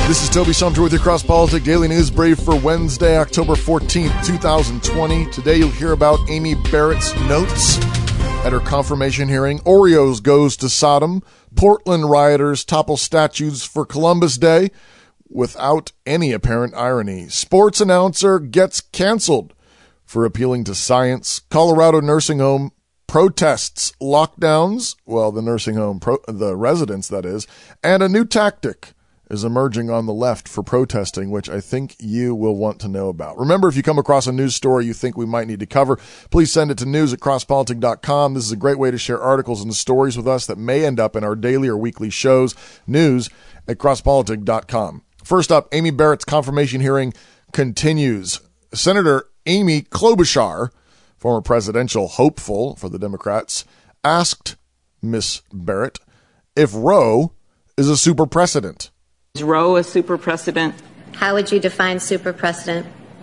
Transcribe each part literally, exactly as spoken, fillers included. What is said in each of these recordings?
This is Toby Sumter with your Cross Politic Daily News Brief for Wednesday, October fourteenth, twenty twenty. Today you'll hear about Amy Barrett's notes at her confirmation hearing. Oreos goes to Sodom. Portland rioters topple statues for Columbus Day without any apparent irony. Sports announcer gets canceled for appealing to science. Colorado nursing home protests lockdowns. Well, the nursing home, pro- the residents, that is. And a new tactic is emerging on the left for protesting, which I think you will want to know about. Remember, if you come across a news story you think we might need to cover, please send it to news at cross politic dot com. This is a great way to share articles and stories with us that may end up in our daily or weekly shows. News at cross politic dot com. First up, Amy Barrett's confirmation hearing continues. Senator Amy Klobuchar, former presidential hopeful for the Democrats, asked Miss Barrett if Roe is a super precedent. Is Roe a super precedent? How would you define super precedent?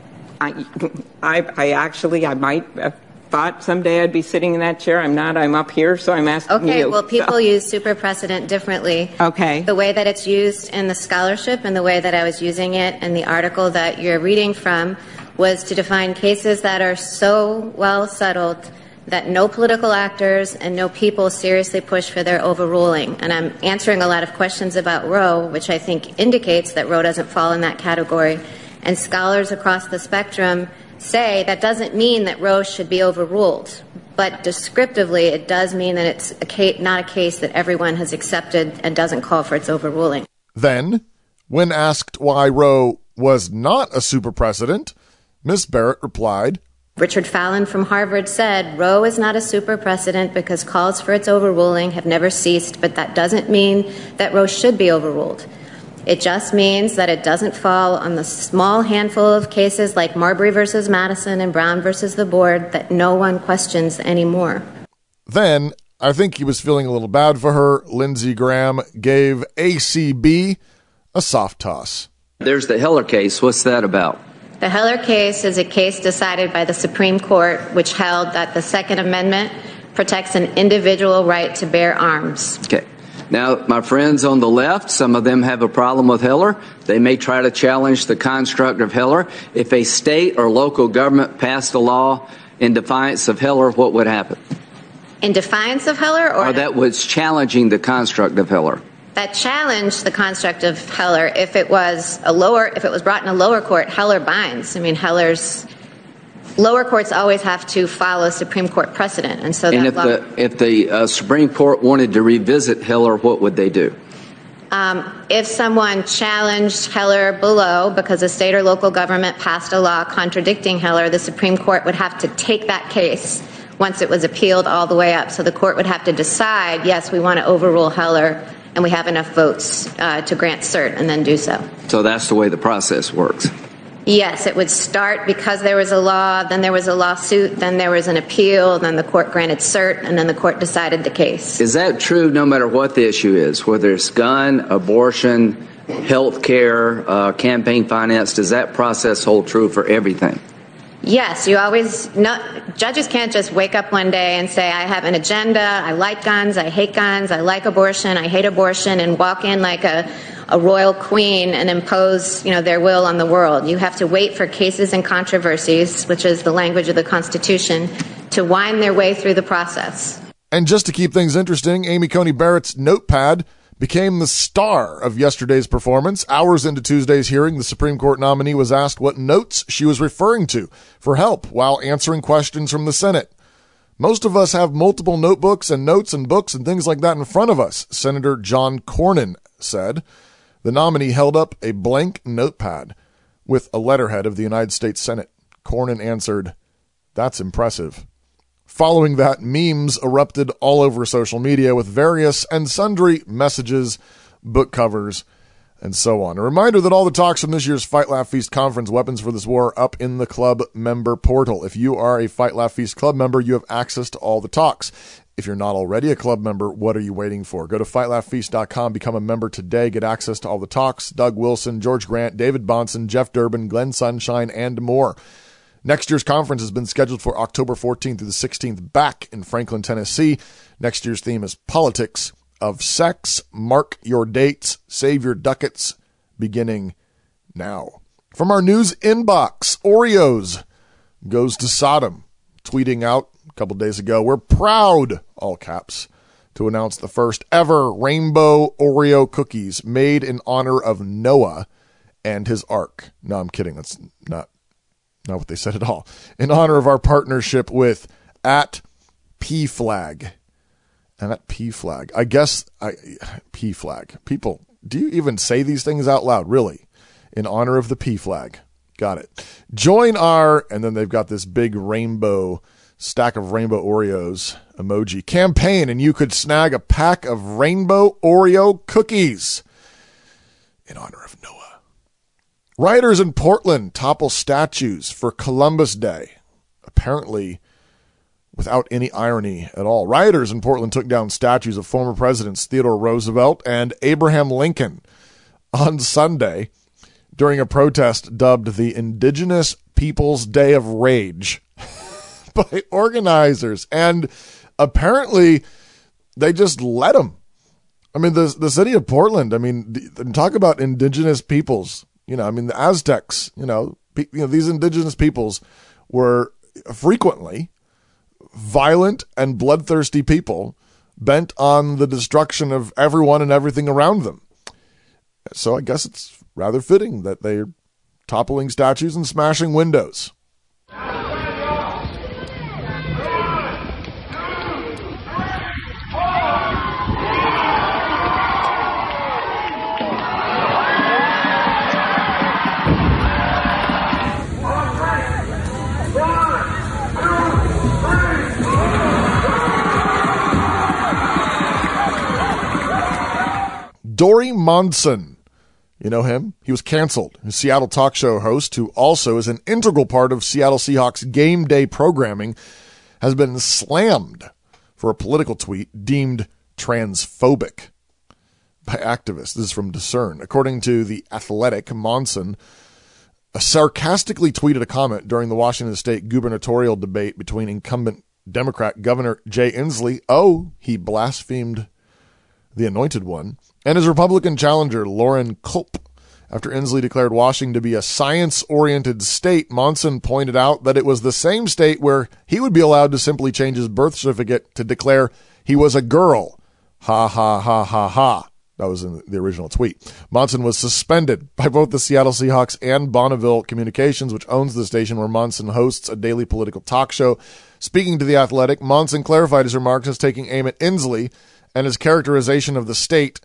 I, I, I actually, I might have thought someday I'd be sitting in that chair. I'm not. I'm up here, so I'm asking okay, you. Okay, well, people so. use super precedent differently. Okay. The way that it's used in the scholarship and the way that I was using it in the article that you're reading from was to define cases that are so well settled that no political actors and no people seriously push for their overruling. And I'm answering a lot of questions about Roe, which I think indicates that Roe doesn't fall in that category. And scholars across the spectrum say that doesn't mean that Roe should be overruled. But descriptively, it does mean that it's a case, not a case that everyone has accepted and doesn't call for its overruling. Then, when asked why Roe was not a super precedent, Miz Barrett replied, Richard Fallon from Harvard said, Roe is not a super precedent because calls for its overruling have never ceased, but that doesn't mean that Roe should be overruled. It just means that it doesn't fall on the small handful of cases like Marbury versus Madison and Brown versus the board that no one questions anymore. Then, I think he was feeling a little bad for her. Lindsey Graham gave A C B a soft toss. There's the Heller case. What's that about? The Heller case is a case decided by the Supreme Court, which held that the Second Amendment protects an individual right to bear arms. Okay. Now, my friends on the left, some of them have a problem with Heller. They may try to challenge the construct of Heller. If a state or local government passed a law in defiance of Heller, what would happen? In defiance of Heller? Or, or that was challenging the construct of Heller? That challenged the construct of Heller. If it was a lower, if it was brought in a lower court, Heller binds. I mean, Heller's lower courts always have to follow Supreme Court precedent, and so. And that if law, the if the uh, Supreme Court wanted to revisit Heller, what would they do? Um, if someone challenged Heller below because a state or local government passed a law contradicting Heller, the Supreme Court would have to take that case once it was appealed all the way up. So the court would have to decide, yes, we want to overrule Heller, and we have enough votes uh, to grant cert, and then do so. So that's the way the process works. Yes, it would start because there was a law, then there was a lawsuit, then there was an appeal, then the court granted cert, and then the court decided the case. Is that true no matter what the issue is, whether it's gun, abortion, health care, uh, campaign finance? Does that process hold true for everything? Yes, you always, no, judges can't just wake up one day and say, I have an agenda, I like guns, I hate guns, I like abortion, I hate abortion, and walk in like a, a royal queen and impose, you know, their will on the world. You have to wait for cases and controversies, which is the language of the Constitution, to wind their way through the process. And just to keep things interesting, Amy Coney Barrett's notepad became the star of yesterday's performance. Hours into Tuesday's hearing, the Supreme Court nominee was asked what notes she was referring to for help while answering questions from the Senate. Most of us have multiple notebooks and notes and books and things like that in front of us, Senator John Cornyn said. The nominee held up a blank notepad with a letterhead of the United States Senate. Cornyn answered, "That's impressive." Following that, memes erupted all over social media with various and sundry messages, book covers, and so on. A reminder that all the talks from this year's Fight, Laugh, Feast conference, Weapons for This War, are up in the club member portal. If you are a Fight, Laugh, Feast club member, you have access to all the talks. If you're not already a club member, what are you waiting for? Go to fight laugh feast dot com, become a member today, get access to all the talks. Doug Wilson, George Grant, David Bonson, Jeff Durbin, Glenn Sunshine, and more. Next year's conference has been scheduled for October fourteenth through the sixteenth back in Franklin, Tennessee. Next year's theme is Politics of Sex. Mark your dates, save your ducats, beginning now. From our news inbox, Oreos goes to Sodom, tweeting out a couple days ago, "We're proud," all caps, to announce the first ever rainbow Oreo cookies made in honor of Noah and his ark. No, I'm kidding. That's not, not what they said at all. In honor of our partnership with at P Flag. And at P Flag. I guess I P Flag. People, do you even say these things out loud? Really? In honor of the P Flag. Got it. Join our, and then they've got this big rainbow, stack of rainbow Oreos emoji campaign, and you could snag a pack of rainbow Oreo cookies in honor of Noah. Rioters in Portland topple statues for Columbus Day. Apparently, without any irony at all. Rioters in Portland took down statues of former presidents Theodore Roosevelt and Abraham Lincoln on Sunday during a protest dubbed the Indigenous Peoples Day of Rage by organizers. And apparently they just let them. I mean, the the city of Portland, I mean, talk about indigenous peoples. You know, I mean, the Aztecs, you know, pe- you know, these indigenous peoples were frequently violent and bloodthirsty people bent on the destruction of everyone and everything around them. So I guess it's rather fitting that they're toppling statues and smashing windows. Dory Monson, you know him? He was canceled. A Seattle talk show host who also is an integral part of Seattle Seahawks game day programming has been slammed for a political tweet deemed transphobic by activists. This is from Discern. According to The Athletic, Monson sarcastically tweeted a comment during the Washington State gubernatorial debate between incumbent Democrat Governor Jay Inslee. Oh, he blasphemed the Anointed One, and his Republican challenger, Lauren Culp. After Inslee declared Washington to be a science-oriented state, Monson pointed out that it was the same state where he would be allowed to simply change his birth certificate to declare he was a girl. Ha, ha, ha, ha, ha. That was in the original tweet. Monson was suspended by both the Seattle Seahawks and Bonneville Communications, which owns the station where Monson hosts a daily political talk show. Speaking to The Athletic, Monson clarified his remarks as taking aim at Inslee and his characterization of the state,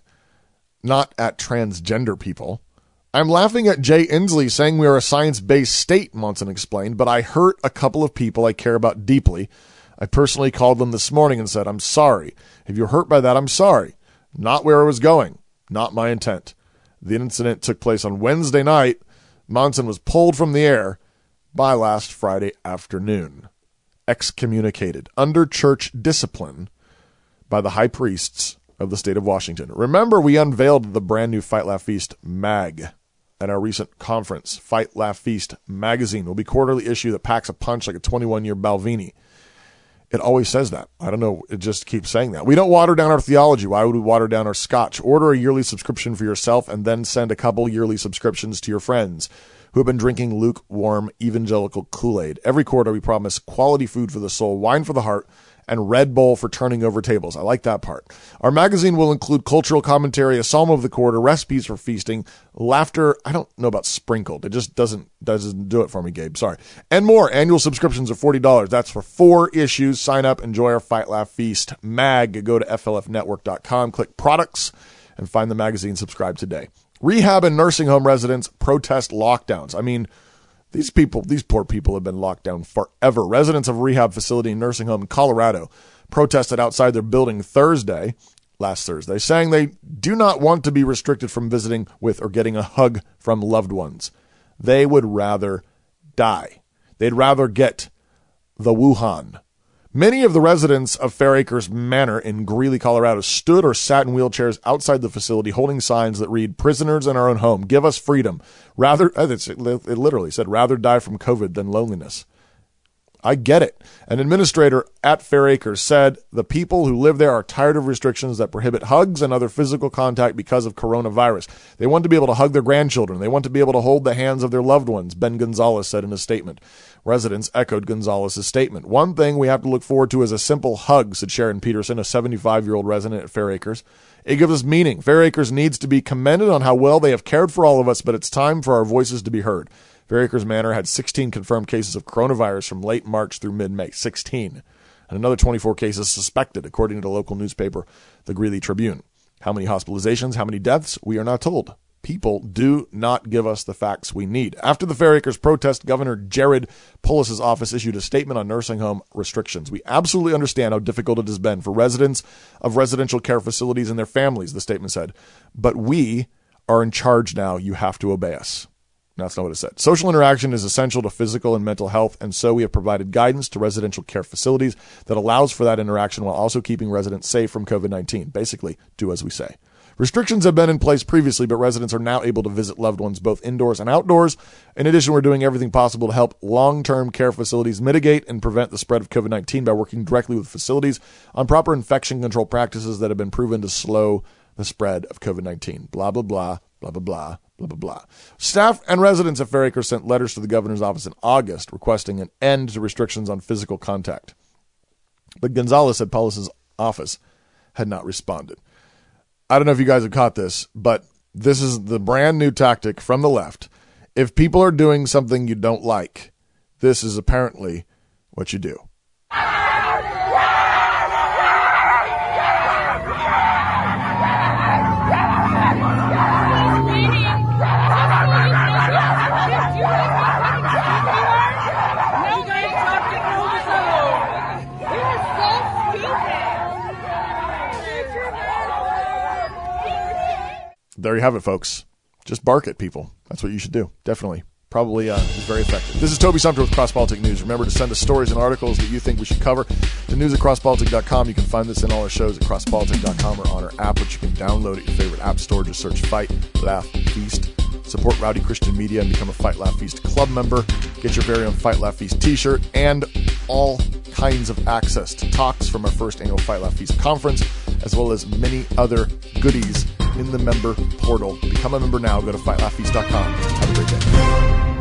not at transgender people. "I'm laughing at Jay Inslee saying we are a science-based state," Monson explained, "but I hurt a couple of people I care about deeply. I personally called them this morning and said, I'm sorry. If you're hurt by that, I'm sorry. Not where I was going. Not my intent." The incident took place on Wednesday night. Monson was pulled from the air by last Friday afternoon. Excommunicated under church discipline by the high priests of the state of Washington. Remember, we unveiled the brand new Fight, Laugh, Feast mag at our recent conference. Fight, Laugh, Feast magazine will be quarterly issue that packs a punch like a twenty-one-year Balvenie. It always says that. I don't know. It just keeps saying that. We don't water down our theology. Why would we water down our scotch? Order a yearly subscription for yourself and then send a couple yearly subscriptions to your friends who have been drinking lukewarm evangelical Kool-Aid. Every quarter, we promise quality food for the soul, wine for the heart, and Red Bull for turning over tables. I like that part. Our magazine will include cultural commentary, a psalm of the quarter, recipes for feasting, laughter. I don't know about sprinkled. It just doesn't doesn't do it for me, Gabe. Sorry. And more. Annual subscriptions are forty dollars. That's for four issues. Sign up. Enjoy our Fight, Laugh, Feast mag. Go to F L F network dot com, click products, and find the magazine. Subscribe today. Rehab and nursing home residents protest lockdowns. I mean, These people, these poor people have been locked down forever. Residents of a rehab facility and nursing home in Colorado protested outside their building Thursday, last Thursday, saying they do not want to be restricted from visiting with or getting a hug from loved ones. They would rather die. They'd rather get the Wuhan. Many of the residents of Fair Acres Manor in Greeley, Colorado, stood or sat in wheelchairs outside the facility holding signs that read, "Prisoners in our own home, give us freedom. Rather," it literally said, "rather die from COVID than loneliness." I get it. An administrator at Fair Acres said the people who live there are tired of restrictions that prohibit hugs and other physical contact because of coronavirus. They want to be able to hug their grandchildren. They want to be able to hold the hands of their loved ones, Ben Gonzalez said in a statement. Residents echoed Gonzalez's statement. One thing we have to look forward to is a simple hug, said Sharon Peterson, a seventy-five-year-old resident at Fair Acres. It gives us meaning. Fair Acres needs to be commended on how well they have cared for all of us, but it's time for our voices to be heard. Fair Acres Manor had sixteen confirmed cases of coronavirus from late March through mid-May. sixteen. And another twenty-four cases suspected, according to the local newspaper, the Greeley Tribune. How many hospitalizations, how many deaths? We are not told. People do not give us the facts we need. After the Fair Acres protest, Governor Jared Polis's office issued a statement on nursing home restrictions. We absolutely understand how difficult it has been for residents of residential care facilities and their families, the statement said. But we are in charge now. You have to obey us. That's not what it said. Social interaction is essential to physical and mental health, and so we have provided guidance to residential care facilities that allows for that interaction while also keeping residents safe from COVID nineteen. Basically, do as we say. Restrictions have been in place previously, but residents are now able to visit loved ones both indoors and outdoors. In addition, we're doing everything possible to help long-term care facilities mitigate and prevent the spread of COVID nineteen by working directly with facilities on proper infection control practices that have been proven to slow the spread of COVID nineteen. Blah, blah, blah, blah, blah, blah. Blah, blah, blah. Staff and residents at Fair Acres sent letters to the governor's office in August requesting an end to restrictions on physical contact. But Gonzalez said Polis's office had not responded. I don't know if you guys have caught this, but this is the brand new tactic from the left. If people are doing something you don't like, this is apparently what you do. There you have it, folks. Just bark at people. That's what you should do. Definitely. Probably uh, is very effective. This is Toby Sumter with Cross Politic News. Remember to send us stories and articles that you think we should cover to news at cross politic dot com. You can find this in all our shows at cross politic dot com or on our app, which you can download at your favorite app store. Just search Fight, Laugh, Feast. Support Rowdy Christian Media and become a Fight, Laugh, Feast club member. Get your very own Fight, Laugh, Feast t-shirt and all kinds of access to talks from our first annual Fight, Laugh, Feast conference, as well as many other goodies in the member portal. Become a member now. Go to fight laugh feast dot com. Have a great day.